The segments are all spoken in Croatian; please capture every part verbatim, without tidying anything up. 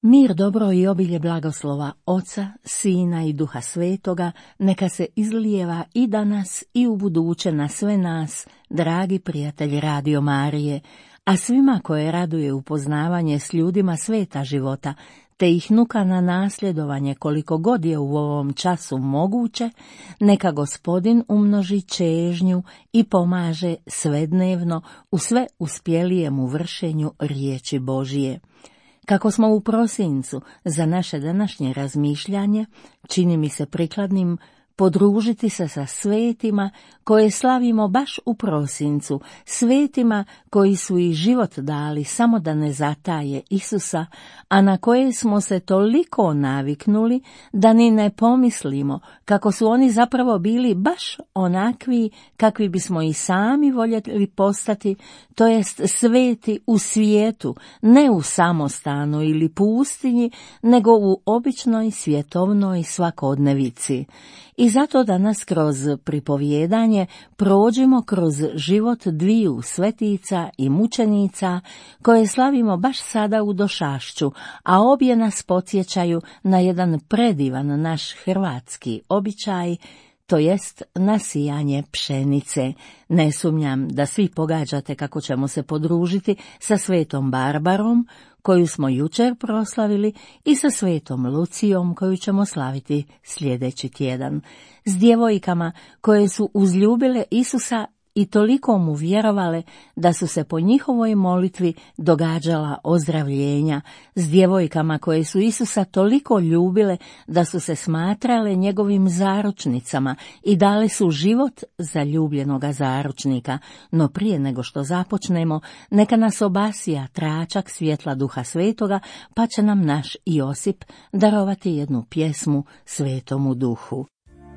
Mir, dobro i obilje blagoslova Oca, Sina i Duha Svetoga neka se izlijeva i danas i u buduće na sve nas, dragi prijatelji Radio Marije, a svima koje raduje upoznavanje s ljudima sveta života, te ih nuka na nasljedovanje koliko god je u ovom času moguće, neka Gospodin umnoži čežnju i pomaže svednevno u sve uspjelijemu vršenju riječi Božije. Kako smo u prosincu za naše današnje razmišljanje, čini mi se prikladnim podružiti se sa svetima koje slavimo baš u prosincu, svetima koji su i život dali samo da ne zataje Isusa, a na koje smo se toliko naviknuli da ni ne pomislimo kako su oni zapravo bili baš onakvi kakvi bismo i sami voljeli postati, to jest sveti u svijetu, ne u samostanu ili pustinji, nego u običnoj svjetovnoj svakodnevici. I zato danas kroz pripovjedanje prođemo kroz život dviju svetica i mučenica koje slavimo baš sada u Došašću, a obje nas podsjećaju na jedan predivan naš hrvatski običaj, to jest na sijanje pšenice. Ne sumnjam da svi pogađate kako ćemo se podružiti sa svetom Barbarom, koju smo jučer proslavili, i sa svetom Lucijom, koju ćemo slaviti sljedeći tjedan, s djevojkama koje su uzljubile Isusa i toliko mu vjerovale da su se po njihovoj molitvi događala ozdravljenja, s djevojkama koje su Isusa toliko ljubile da su se smatrale njegovim zaručnicama i dale su život za ljubljenoga zaručnika. No prije nego što započnemo, neka nas obasija tračak svjetla Duha Svetoga, pa će nam naš Josip darovati jednu pjesmu Svetomu Duhu.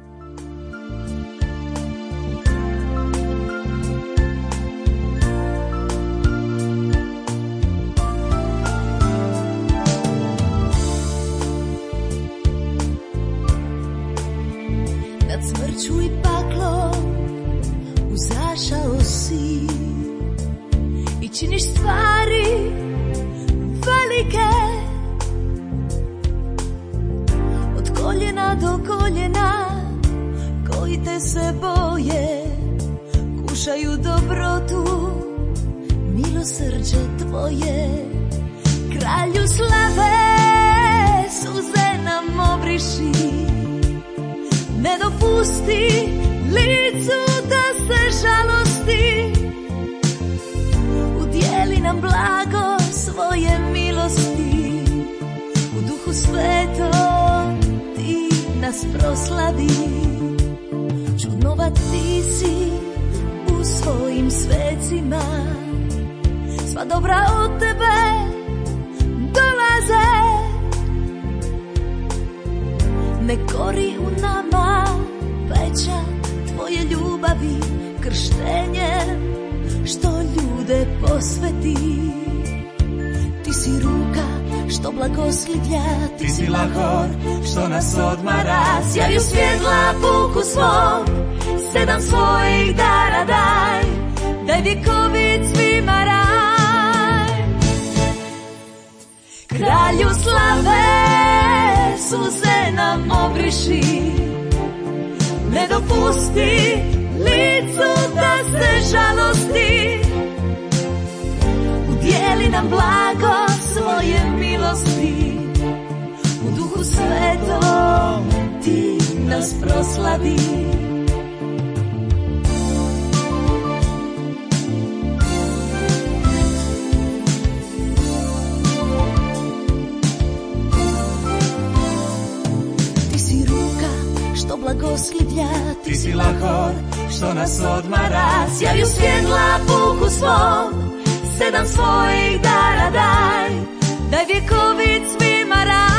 Smrću i paklo uzašao si i činiš stvari velike, od koljena do koljena koji te se boje kušaju dobrotu, milosrđe tvoje. Kralju slave, suze nam obriši, ne dopusti licu da se žalosti, udjeli nam blago svoje milosti, u Duhu Svetom ti nas proslavi. Čudnovat ti si u svojim svecima, sva dobra od tebe dolaze. Ne kori u nama pečat tvoje ljubavi, krštenjem što ljude posveti. Ti si ruka što blagoslivlja, ti si lahor što nas odmara. Sjaju svjetla puku svog, sedam svojih dara daj, daj vjekovit svima raj. Kralju slave, suze nam obriši, ne dopusti licu da se žalosti, udjeli nam blago svoje milosti, u Duhu Svetom ti nas proslavi. Blagoslivlja, ti si lahor što nas odmara. Sjaju svjetla puku svog, sedam svojih dara daj, daj vjekovit svima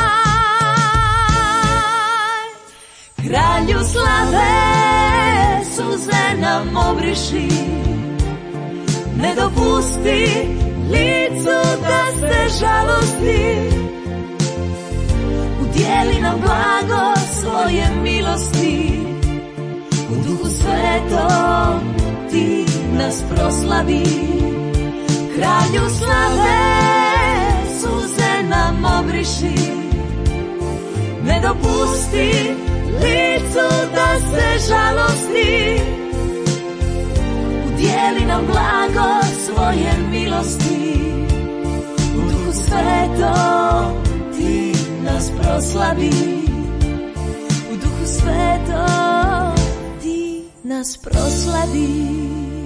raj. Kralju slave, suze nam obriši, ne dopusti licu da se žalosti, udjeli nam blago svoje milosti, u Duhu Svetom ti nas proslavi. Kralju slave, suze nam obriši, zaviši, ne dopusti licu da se žalosti, udijeli nam blago svoje milosti, u Duhu Svetom ti nas proslavi, u Duhu Svetom ti nas proslavi.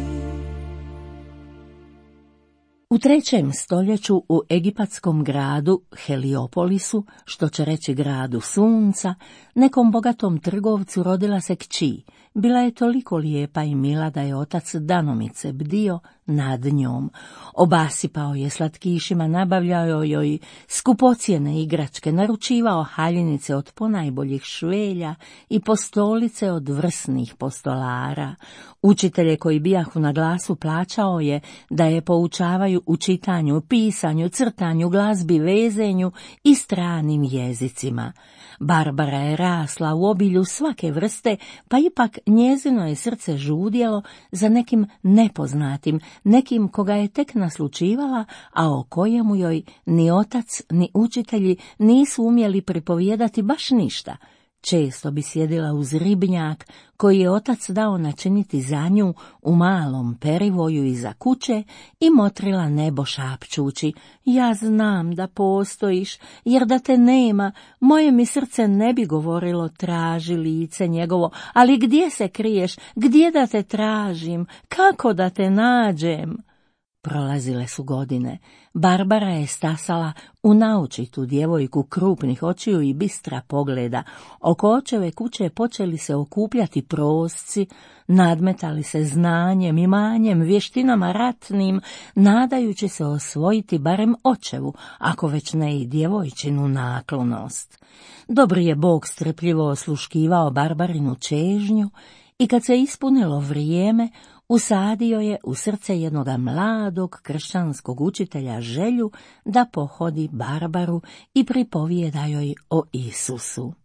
U trećem stoljeću u egipatskom gradu Heliopolisu, što će reći gradu sunca, nekom bogatom trgovcu rodila se kći. Bila je toliko lijepa i mila da je otac danomice bdio nad njom. Obasipao je slatkišima, nabavljao joj skupocjene igračke, naručivao haljinice od ponajboljih švelja i postolice od vrsnih postolara. Učitelje koji bijahu na glasu plaćao je da je poučavaju u čitanju, pisanju, crtanju, glazbi, vezenju i stranim jezicima. Barbara je rasla u obilju svake vrste, pa ipak njezino je srce žudjelo za nekim nepoznatim, nekim koga je tek naslučivala, a o kojemu joj ni otac ni učitelji nisu umjeli pripovijedati baš ništa. Često bi sjedila uz ribnjak koji je otac dao načiniti za nju u malom perivoju iza kuće i motrila nebo šapčući: ja znam da postojiš, jer da te nema, moje mi srce ne bi govorilo traži lice njegovo, ali gdje se kriješ, gdje da te tražim, kako da te nađem? Prolazile su godine. Barbara je stasala u naučitu djevojku krupnih očiju i bistra pogleda. Oko očeve kuće počeli se okupljati prosci, nadmetali se znanjem, imanjem, vještinama ratnim, nadajući se osvojiti barem očevu, ako već ne i djevojčinu naklonost. Dobri je Bog strpljivo osluškivao Barbarinu čežnju i kad se ispunilo vrijeme, usadio je u srce jednoga mladog kršćanskog učitelja želju da pohodi Barbaru i pripovijeda joj o Isusu.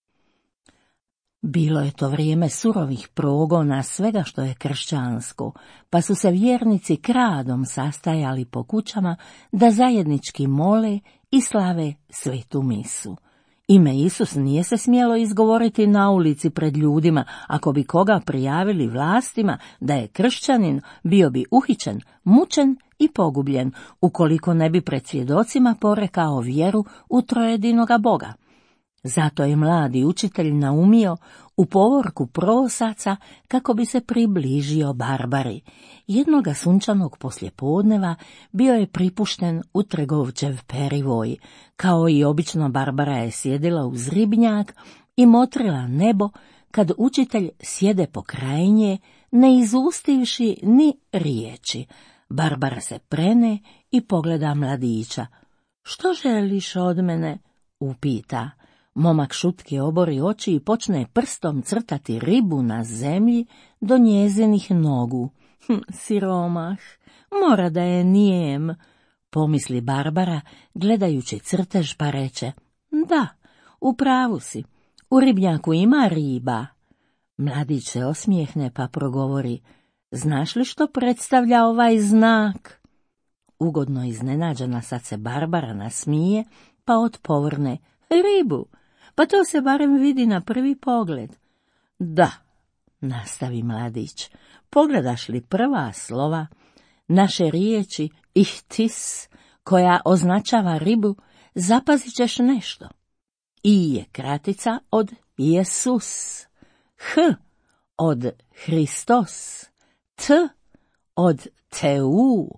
Bilo je to vrijeme surovih progona svega što je kršćansko, pa su se vjernici kradom sastajali po kućama da zajednički mole i slave svetu misu. Ime Isus nije se smjelo izgovoriti na ulici pred ljudima. Ako bi koga prijavili vlastima da je kršćanin, bio bi uhićen, mučen i pogubljen, ukoliko ne bi pred svjedocima porekao vjeru u trojedinoga Boga. Zato je mladi učitelj naumio u povorku prosaca kako bi se približio Barbari. Jednoga sunčanog poslijepodneva bio je pripušten u trgovčev perivoj. Kao i obično, Barbara je sjedila uz ribnjak i motrila nebo kad učitelj sjede pokraj nje, ne izustivši ni riječi. Barbara se prene i pogleda mladića. Što želiš od mene? Upita. Momak šutke obori oči i počne prstom crtati ribu na zemlji do njezinih nogu. Hm, siromah, mora da je nijem, pomisli Barbara, gledajući crtež, pa reče: da, u pravu si, u ribnjaku ima riba. Mladić se osmijehne pa progovori: znaš li što predstavlja ovaj znak? Ugodno iznenađena sad se Barbara nasmije, pa otpovrne: ribu, pa to se barem vidi na prvi pogled. Da, nastavi mladić, pogledaš li prva slova, naše riječi ihtis, koja označava ribu, zapazit ćeš nešto. I je kratica od Jesus, H od Hristos, T od Teu,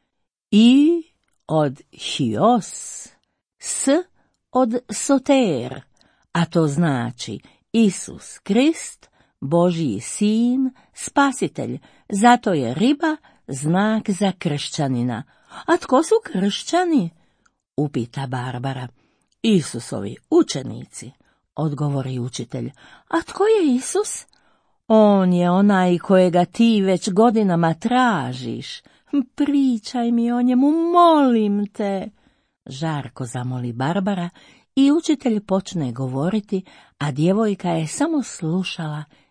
I od Hios, S od Soter, a to znači Isus Krist, Božji sin, spasitelj. Zato je riba znak za kršćanina. A tko su kršćani? Upita Barbara. Isusovi učenici, odgovori učitelj. A tko je Isus? On je onaj kojega ti već godinama tražiš. Pričaj mi o njemu, molim te. Žarko zamoli Barbara i učitelj počne govoriti, a djevojka je samo slušala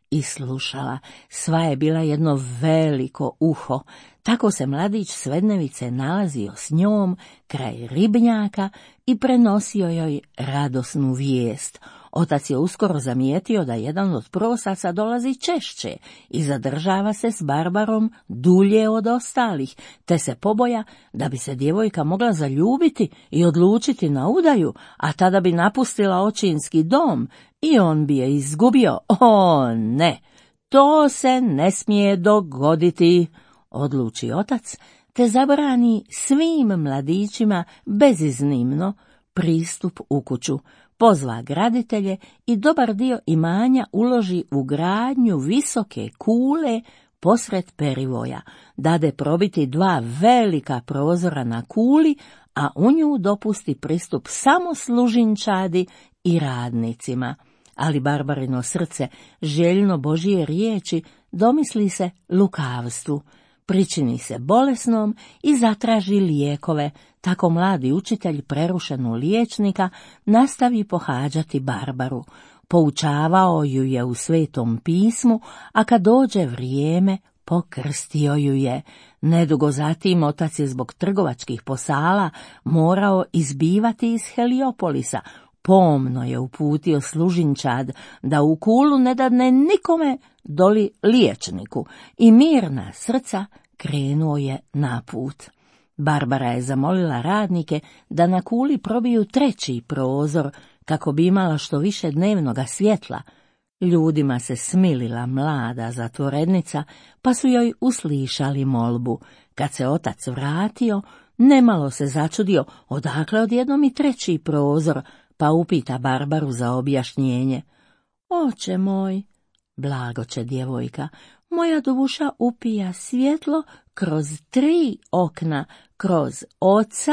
i slušala. Sva je bila jedno veliko uho. Tako se mladić Svednevice nalazio s njom kraj ribnjaka i prenosio joj radosnu vijest. Otac je uskoro zamijetio da jedan od prosaca dolazi češće i zadržava se s Barbarom dulje od ostalih, te se poboja da bi se djevojka mogla zaljubiti i odlučiti na udaju, a tada bi napustila očinski dom i on bi je izgubio. O ne, to se ne smije dogoditi, odluči otac, te zabrani svim mladićima beziznimno pristup u kuću. Pozva graditelje i dobar dio imanja uloži u gradnju visoke kule posred perivoja. Dade probiti dva velika prozora na kuli, a u nju dopusti pristup samo služinčadi i radnicima. Ali Barbarino srce, željno Božije riječi, domisli se lukavstvu. Pričini se bolesnom i zatraži lijekove. Tako mladi učitelj prerušenu liječnika nastavi pohađati Barbaru. Poučavao ju je u Svetom pismu, a kad dođe vrijeme, pokrstio ju je. Nedugo zatim otac je zbog trgovačkih posala morao izbivati iz Heliopolisa. Pomno je uputio služinčad da u kulu ne dadne nikome doli liječniku i mirna srca krenuo je na put. Barbara je zamolila radnike da na kuli probiju treći prozor kako bi imala što više dnevnoga svjetla. Ljudima se smilila mlada zatvorenica, pa su joj uslišali molbu. Kad se otac vratio, nemalo se začudio odakle odjednom i treći prozor, pa upita Barbaru za objašnjenje. Oče moj, blago će djevojka, moja duša upija svjetlo kroz tri okna, kroz Oca,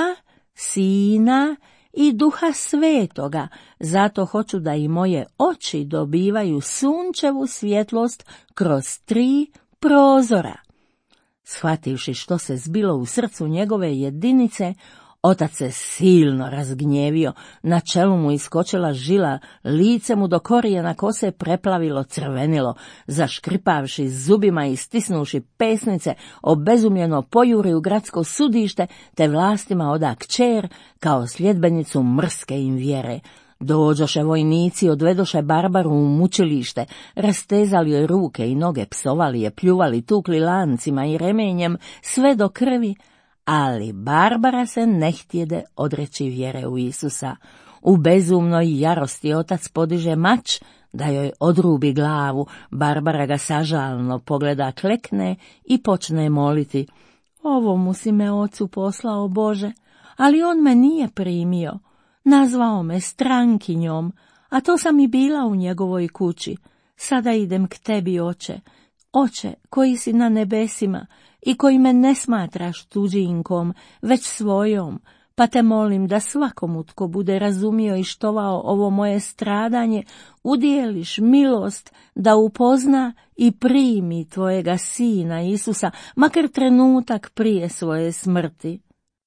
Sina i Duha Svetoga, zato hoću da i moje oči dobivaju sunčevu svjetlost kroz tri prozora. Shvativši što se zbilo u srcu njegove jedinice, otac se silno razgnjevio, na čelu mu iskočila žila, lice mu do korijena kose preplavilo crvenilo, zaškripavši zubima i stisnuši pesnice, obezumljeno pojuri u gradsko sudište, te vlastima oda kćer kao sljedbenicu mrske im vjere. Dođoše vojnici, odvedoše Barbaru u mučilište, rastezali joj ruke i noge, psovali je, pljuvali, tukli lancima i remenjem, sve do krvi, ali Barbara se ne htjede odreći vjere u Isusa. U bezumnoj jarosti otac podiže mač da joj odrubi glavu. Barbara ga sažalno pogleda, klekne i počne moliti. Ovo mu si me ocu poslao, Bože, ali on me nije primio. Nazvao me strankinjom, a to sam i bila u njegovoj kući. Sada idem k tebi, oče, oče koji si na nebesima i koji me ne smatraš tuđinkom, već svojom, pa te molim da svakomu tko bude razumio i štovao ovo moje stradanje, udijeliš milost da upozna i primi tvojega sina Isusa, makar trenutak prije svoje smrti.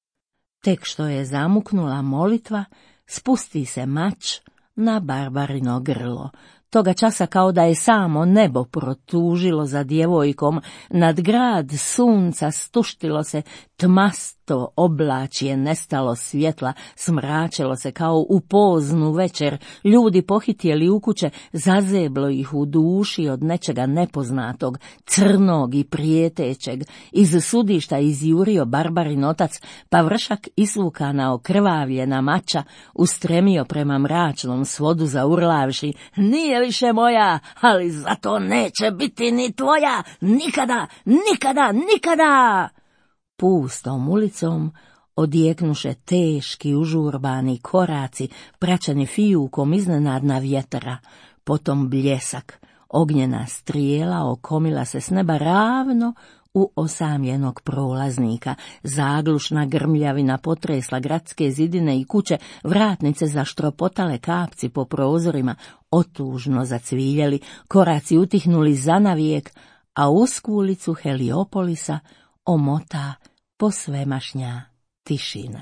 Tek što je zamuknula molitva, spusti se mač na Barbarino grlo. Toga časa kao da je samo nebo protužilo za djevojkom, nad grad sunca stuštilo se tmasto oblačje, nestalo svjetla, smračilo se kao u poznu večer, ljudi pohitjeli u kuće, zazeblo ih u duši od nečega nepoznatog, crnog i prijetećeg. Iz sudišta izjurio Barbarin otac, pa vršak isvukana okrvavljena mača ustremio prema mračnom svodu zaurlavši, nije više moja, ali zato neće biti ni tvoja, nikada, nikada, nikada! Pustom ulicom odjeknuše teški užurbani koraci, praćeni fijukom iznenadna vjetra, potom bljesak, ognjena strijela okomila se s neba ravno u osamljenog prolaznika, zaglušna grmljavina potresla gradske zidine i kuće, vratnice zaštropotale, kapci po prozorima otužno zacviljeli, koraci utihnuli zanavijek, a usku ulicu Heliopolisa omota posvemašnja tišina.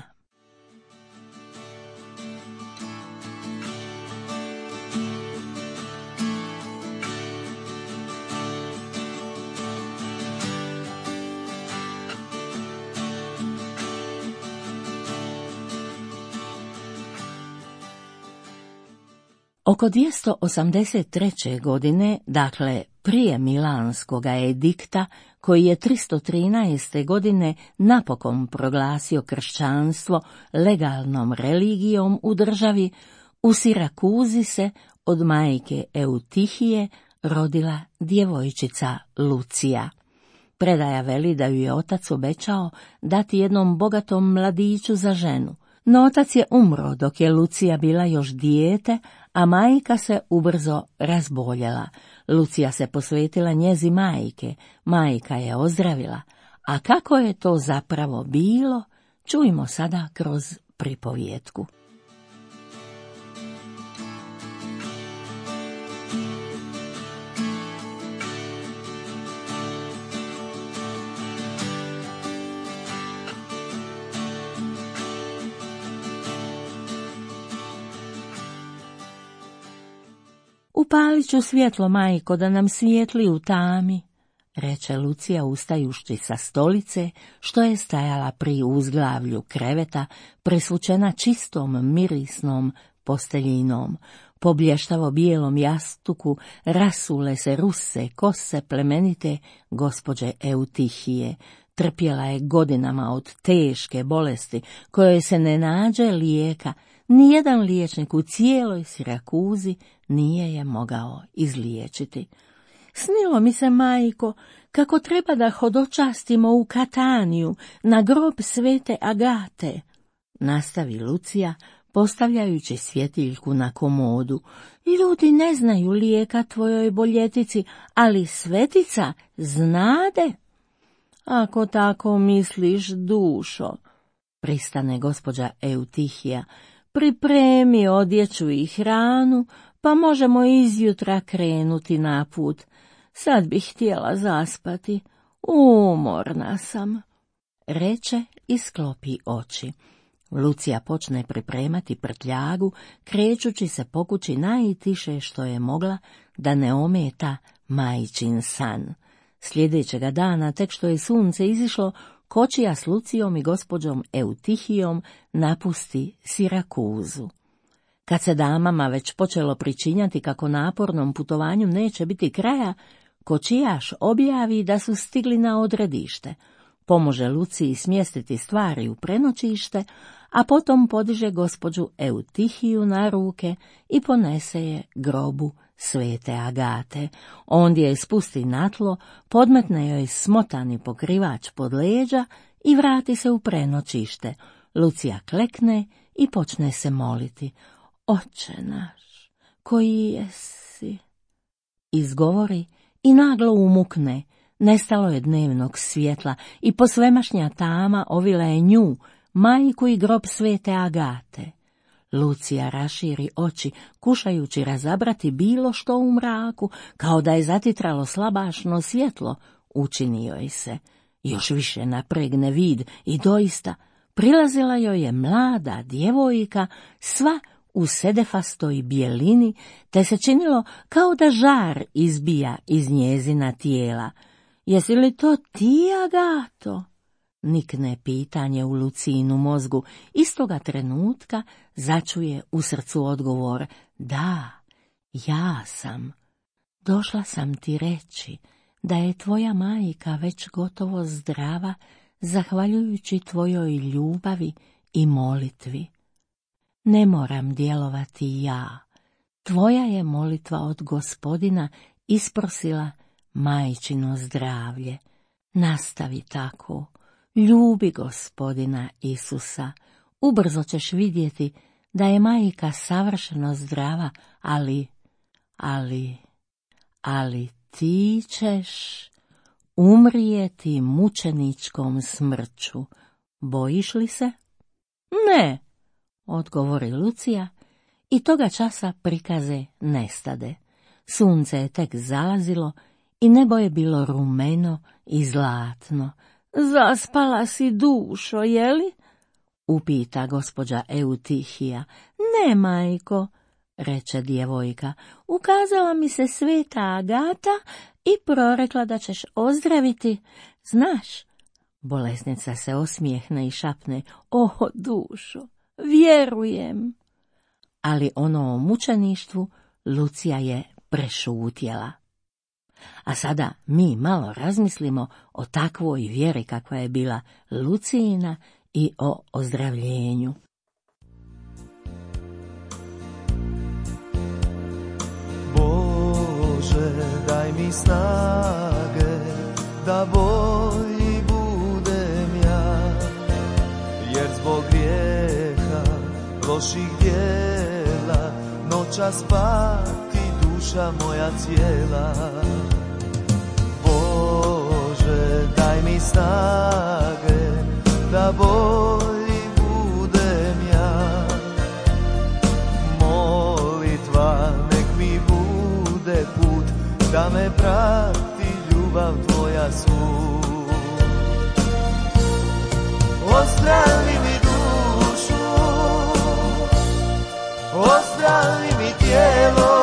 Oko dvjesto osamdeset treće. godine, dakle prije Milanskog edikta, koji je tristo trinaeste. godine napokon proglasio kršćanstvo legalnom religijom u državi, u Sirakuzi se od majke Eutihije rodila djevojčica Lucija. Predaja veli da ju je otac obećao dati jednom bogatom mladiću za ženu, no otac je umro dok je Lucija bila još dijete, a majka se ubrzo razboljela. Lucija se posvetila njezi majke, majka je ozdravila, a kako je to zapravo bilo, čujmo sada kroz pripovijetku. Upalit ću svjetlo, majko, da nam svijetli u tami, reče Lucija ustajući sa stolice, što je stajala pri uzglavlju kreveta, presvučena čistom mirisnom posteljinom. Po blještavo bijelom jastuku rasule se ruse kose plemenite gospođe Eutihije. Trpjela je godinama od teške bolesti, kojoj se ne nađe lijeka. Nijedan liječnik u cijeloj Sirakuzi nije je mogao izliječiti. Snilo mi se, majko, kako treba da hodočastimo u Kataniju na grob svete Agate, nastavi Lucija, postavljajući svjetiljku na komodu. Ljudi ne znaju lijeka tvojoj boljetici, ali svetica znade. Ako tako misliš, dušo, pristane gospođa Eutihija, pripremi odjeću i hranu, pa možemo izjutra krenuti na put. Sad bih htjela zaspati, umorna sam, reče i sklopi oči. Lucija počne pripremati prtljagu, krećući se po kući najtiše što je mogla, da ne ometa majčin san. Sljedećega dana, tek što je sunce izišlo, kočija s Lucijom i gospođom Eutihijom napusti Sirakuzu. Kad se damama već počelo pričinjati kako napornom putovanju neće biti kraja, kočijaš objavi da su stigli na odredište. Pomože Luciji smjestiti stvari u prenoćište, a potom podiže gospođu Eutihiju na ruke i ponese je grobu svete Agate. Ondje je spusti na tlo, podmetne joj smotani pokrivač pod leđa i vrati se u prenoćište. Lucija klekne i počne se moliti. Oče naš, koji jesi, izgovori i naglo umukne. Nestalo je dnevnog svjetla i posvemašnja tama ovila je nju, majku i grob svete Agate. Lucija raširi oči, kušajući razabrati bilo što u mraku, kao da je zatitralo slabašno svjetlo. Učini joj se. Još više napregne vid i doista prilazila joj je mlada djevojka, sva u sedefastoj bijelini, te se činilo kao da žar izbija iz njezina tijela. Jesi li to ti, Agato? Nikne pitanje u Lucijinu mozgu. Istoga trenutka začuje u srcu odgovor. Da, ja sam. Došla sam ti reći da je tvoja majka već gotovo zdrava, zahvaljujući tvojoj ljubavi i molitvi. Ne moram djelovati ja. Tvoja je molitva od Gospodina isprosila majčino zdravlje. Nastavi tako. Ljubi Gospodina Isusa. Ubrzo ćeš vidjeti da je majka savršeno zdrava, ali, ali, ali ti ćeš umrijeti mučeničkom smrću. Bojiš li se? Ne, odgovori Lucija i toga časa prikaze nestade. Sunce je tek zalazilo i nebo je bilo rumeno i zlatno. Zaspala si, dušo, jeli? Upita gospođa Eutihija. Ne, majko, reče djevojka, ukazala mi se sveta Agata i prorekla da ćeš ozdraviti. Znaš, bolesnica se osmijehne i šapne. O, dušo, vjerujem. ali ono o mučeništvu Lucija je prešutjela. A sada mi malo razmislimo o takvoj vjeri kakva je bila Lucijina i o ozdravljenju. Bože, daj mi snage da bolji budem ja, jer zbog grijeha, loših djela, noćas pati duša moja cijela. Bože, daj mi snage da bolji budem ja, molitva nek mi bude put, da me prati ljubav tvoja svud. Ozdravi mi dušu, ozdravi mi tijelo,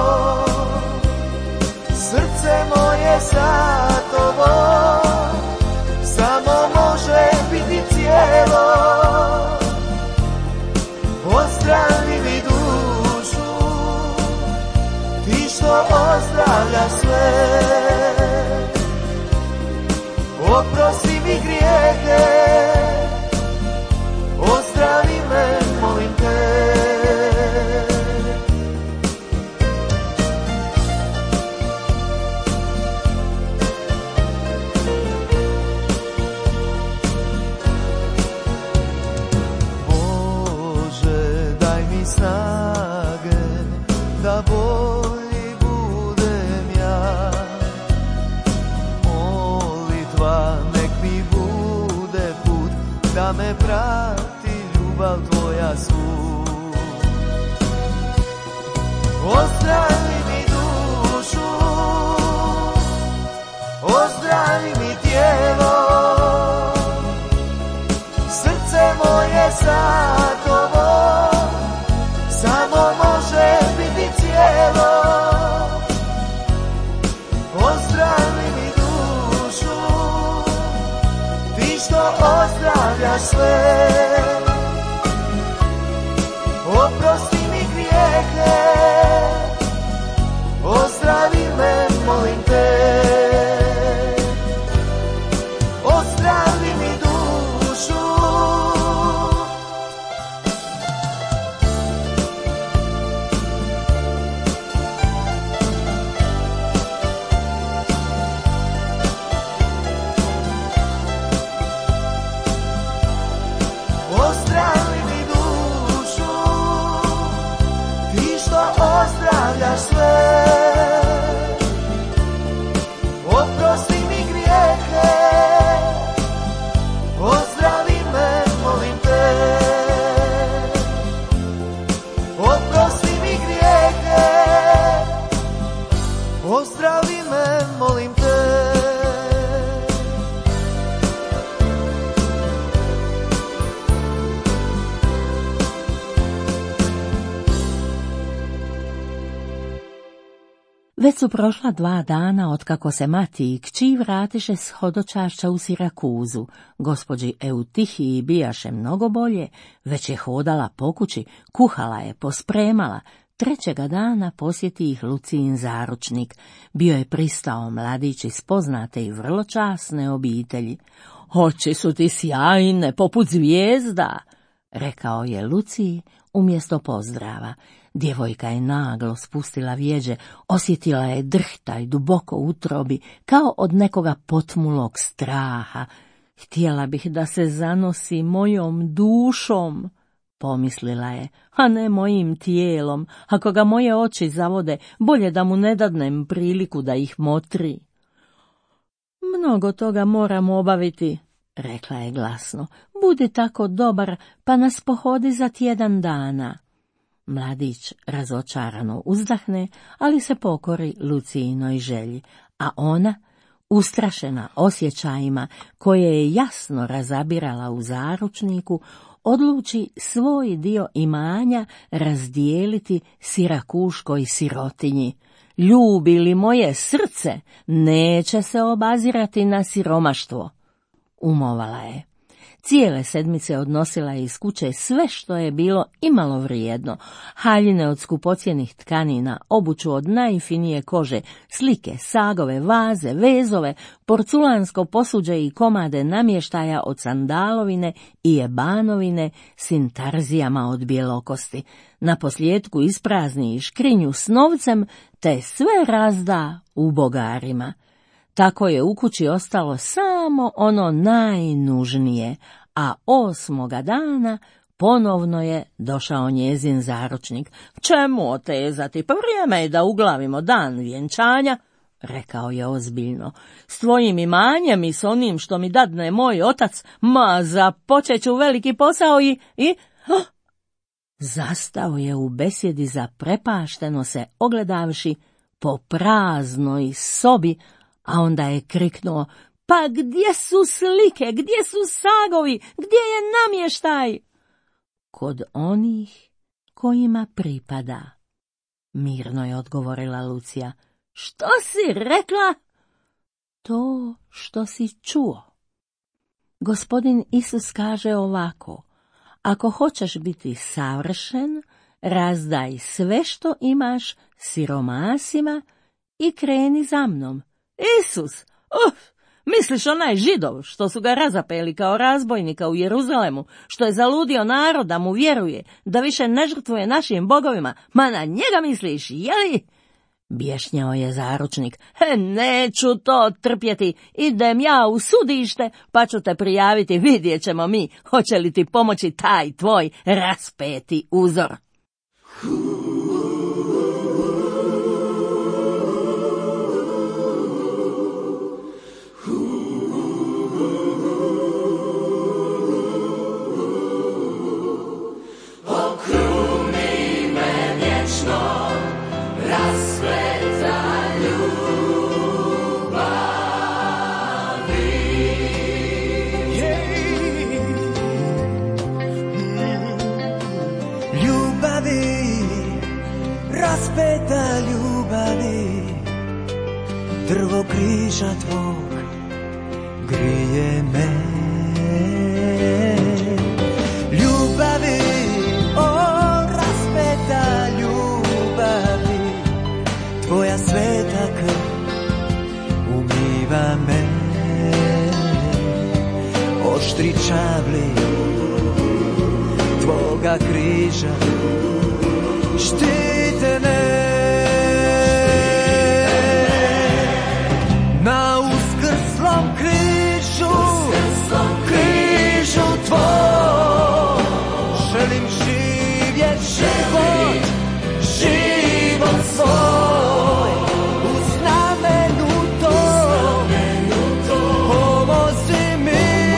srce moje za tobom samo može biti cijelo. Ozdravi mi dušu, ti što ozdravljaš sve, oprosti mi grijehe, ozdravi me, molim te. Bože, daj mi snage da bolji budem ja, molitva nek mi bude put, da me prati ljubav tvoja svud. Ozdravi mi dušu, ozdravi mi tijelo, srce moje za tobom samo može biti cijelo. Ozdravi mi dušu, ti što ozdravljaš sve, oprosti mi grijehe, ozdravi me, molim te. Ozdravi mi dušu, ozdravi mi dušu, ti što ozdravljaš sve, oprosti mi grijehe, ozdravi me, molim te. Oprosti mi grijehe, ozdravi me, molim te. Već su prošla dva dana otkako se mati i kći vratiše s hodočašća u Sirakuzu. Gospođi Eutihiji bijaše mnogo bolje, već je hodala po kući, kuhala je, pospremala. Trećega dana posjeti ih Lucijin zaručnik. Bio je pristao mladić iz poznate i vrlo časne obitelji. Oči su ti sjajne, poput zvijezda, rekao je Luciji umjesto pozdrava. Djevojka je naglo spustila vjeđe, osjetila je drhtaj duboko u utrobi, kao od nekoga potmulog straha. Htjela bih da se zanosi mojom dušom, pomislila je, a ne mojim tijelom. Ako ga moje oči zavode, bolje da mu ne dadnem priliku da ih motri. Mnogo toga moram obaviti, rekla je glasno. Budi tako dobar, pa nas pohodi za tjedan dana. Mladić razočarano uzdahne, ali se pokori Lucijinoj želji, a ona, ustrašena osjećajima koje je jasno razabirala u zaručniku, odluči svoj dio imanja razdijeliti sirakuškoj sirotinji. Ljubi li moje srce, neće se obazirati na siromaštvo, umovala je. Cijele sedmice odnosila je iz kuće sve što je bilo imalo vrijedno. Haljine od skupocjenih tkanina, obuću od najfinije kože, slike, sagove, vaze, vezove, porculansko posuđe i komade namještaja od sandalovine i ebanovine s intarzijama od bjelokosti. Naposljetku isprazni i škrinju s novcem, te sve razda u bogarima. Tako je u kući ostalo samo ono najnužnije, a osmoga dana ponovno je došao njezin zaručnik. Čemu otezati, pa vrijeme je da uglavimo dan vjenčanja, rekao je ozbiljno. S tvojim imanjem i s onim što mi dadne moj otac, ma započet ću veliki posao i... i... Oh! Zastao je u besjedi zaprepašteno se ogledavši po praznoj sobi, a onda je kriknuo: pa gdje su slike, gdje su sagovi, gdje je namještaj? Kod onih kojima pripada, mirno je odgovorila Lucija. Što si rekla? To što si čuo. Gospodin Isus kaže ovako: ako hoćeš biti savršen, razdaj sve što imaš siromasima i kreni za mnom. Isus, uf, misliš onaj Židov što su ga razapeli kao razbojnika u Jeruzalemu, što je zaludio narod da mu vjeruje, da više ne žrtvuje našim bogovima, ma na njega misliš, jeli? Bješnjao je zaručnik. He, neću to trpjeti, idem ja u sudište, pa ću te prijaviti, vidjet ćemo mi, hoće li ti pomoći taj tvoj raspeti uzor. Raspeta ljubavi, drvo križa tvog grije me. Ljubavi, o raspeta ljubavi, tvoja sveta krv umiva me. Oštri čavli tvoga križa štite me. Na uskrslom križu, križu tvoj, želim živjet život, život svoj. U znamenu tom, pomozi mi,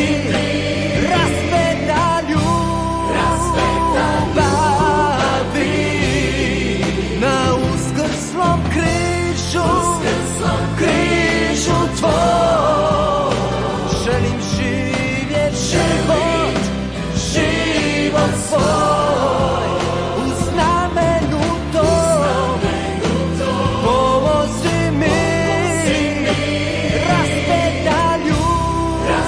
raspeta ljubavi. Na uskrslom križu, križu tvoj, želim živjet život, život svoj. U znamenu tom, pomozi mi, raspeta ljubavi.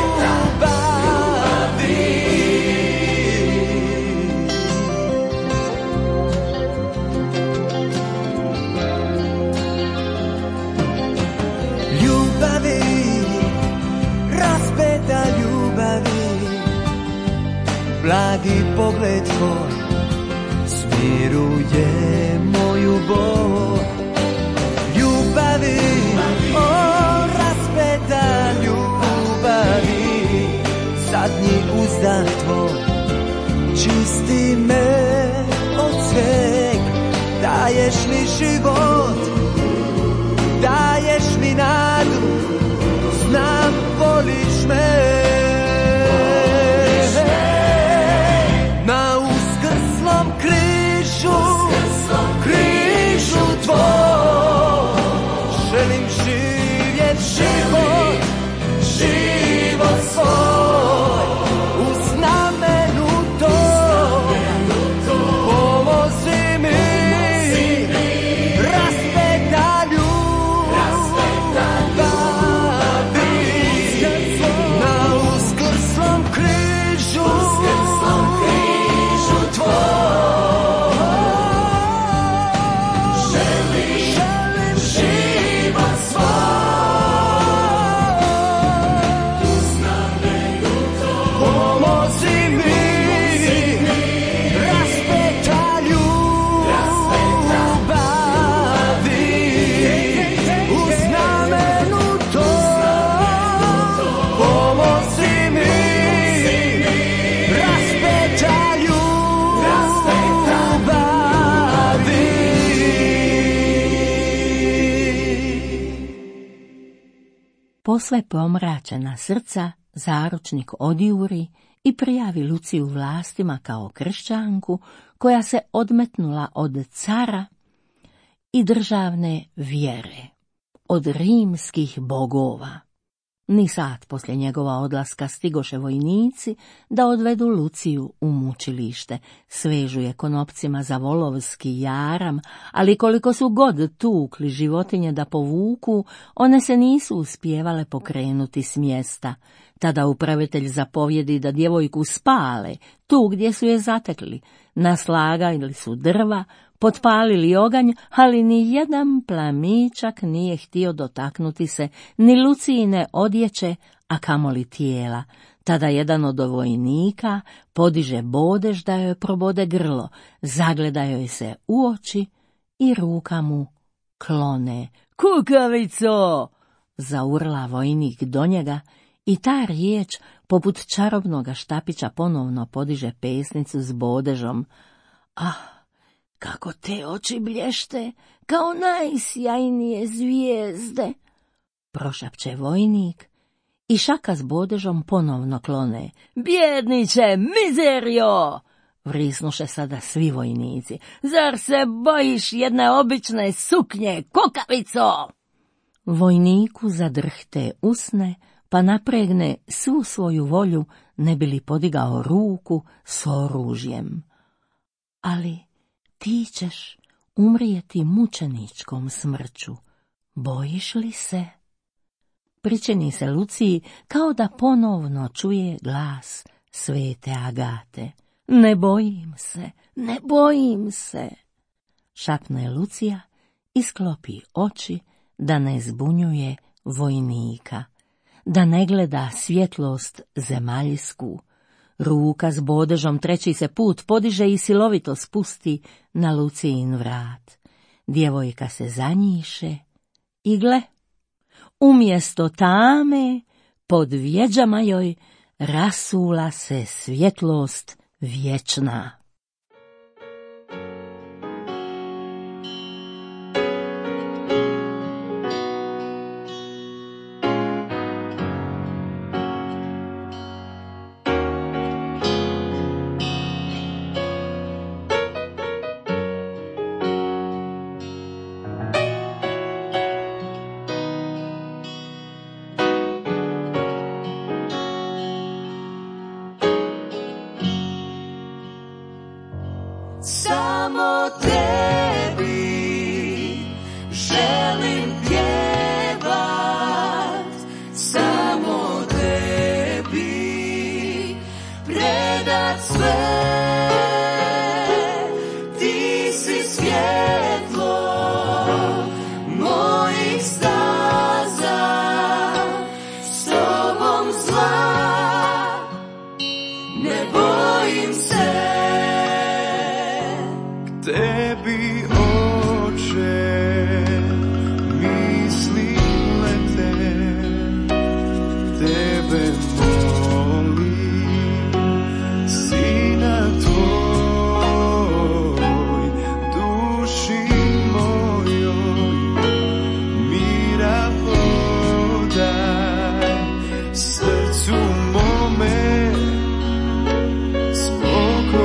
Ljubavi, raspeta ljubavi, blagi pogled tvoj smiruje moju bol. Ljubavi, o raspeta ljubavi, zadnji uzdah tvoj čisti me od sveg. Daješ mi život, daješ mi nadu, znam voliš me. Na uskrslom križu, križu tvoj, želim živjet život, život svoj. U znamenu tom, pomozi mi, raspeta ljubavi. posve pomračena srca zaručnik odjuri i prijavi Luciju vlastima kao kršćanku koja se odmetnula od cara i državne vjere, od rimskih bogova. Ni sat poslije njegova odlaska stigoše vojnici da odvedu Luciju u mučilište, svežu je konopcima za volovski jaram, ali koliko su god tukli životinje da povuku, one se nisu uspijevale pokrenuti s mjesta. Tada upravitelj zapovjedi da djevojku spale, tu gdje su je zatekli, naslagali su drva, potpalili oganj, ali ni jedan plamičak nije htio dotaknuti se ni Lucijine odjeće, a kamoli tijela. Tada jedan od vojnika podiže bodež da joj probode grlo, zagleda joj se u oči i ruka mu klone. Kukavico! Zaurla vojnik do njega i ta riječ poput čarobnoga štapića ponovno podiže pesnicu s bodežom. Ah, kako te oči blješte, kao najsjajnije zvijezde, prošapće vojnik i šaka s bodežom ponovno klone. Bjedniče, mizerio! Vrisnuše sada svi vojnici. Zar se bojiš jedne obične suknje, kukavico? Vojniku zadrhte usne, pa napregne svu svoju volju ne bi li podigao ruku s oružjem. Ali ti ćeš umrijeti mučeničkom smrću. Bojiš li se? Pričini se Luciji kao da ponovno čuje glas svete Agate. Ne bojim se, ne bojim se, šapne Lucija i sklopi oči da ne zbunjuje vojnika, da ne gleda svjetlost zemaljsku. Ruka s bodežom treći se put podiže i silovito spusti na Lucijin vrat. Djevojka se zanjiše i gle, umjesto tame pod vjeđama joj rasula se svjetlost vječna. Samo tebi želim pjevat, samo tebi predat sve. Ti si svjetlo mojih staza, s tobom zla ne bojim se. Tebi, Oče, misli lete, tebe molim, Sina tvoj, duši mojoj, mira podaj, srcu mome, spokoj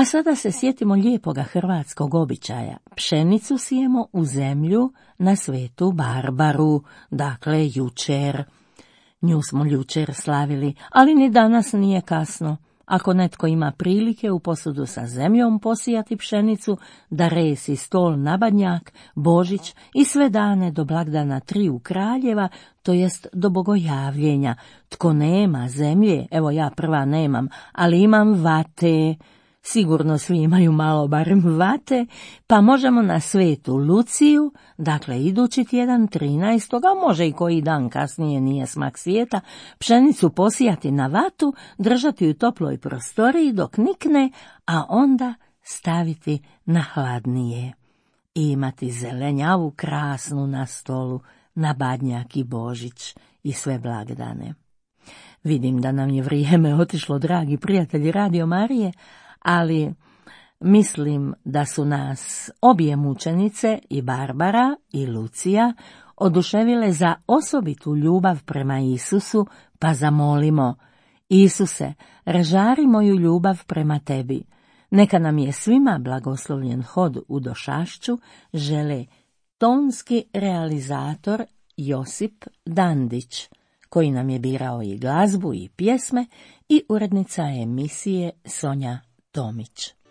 A sada se sjetimo lijepoga hrvatskog običaja. Pšenicu sijemo u zemlju na svetu Barbaru, dakle jučer. Nju smo jučer slavili, ali ni danas nije kasno. Ako netko ima prilike u posudu sa zemljom posijati pšenicu, da resi stol na Badnjak, Božić i sve dane do blagdana Triju kraljeva, to jest do bogojavljenja. Tko nema zemlje, evo ja prva nemam, ali imam vate. Sigurno svi imaju malo barem vate, pa možemo na svetu Luciju, dakle idući tjedan trinaestog, a može i koji dan kasnije, nije smak svijeta, pšenicu posijati na vatu, držati u toploj prostoriji dok nikne, a onda staviti na hladnije. I imati zelenjavu krasnu na stolu, na Badnjak i Božić i sve blagdane. Vidim da nam je vrijeme otišlo, dragi prijatelji Radio Marije, ali mislim da su nas obje mučenice, i Barbara i Lucija, oduševile za osobitu ljubav prema Isusu, pa zamolimo: Isuse, ražari moju ljubav prema tebi. Neka nam je svima blagoslovljen hod u Došašću, žele tonski realizator Josip Dandić, koji nam je birao i glazbu i pjesme, i urednica emisije Sonja Tomić.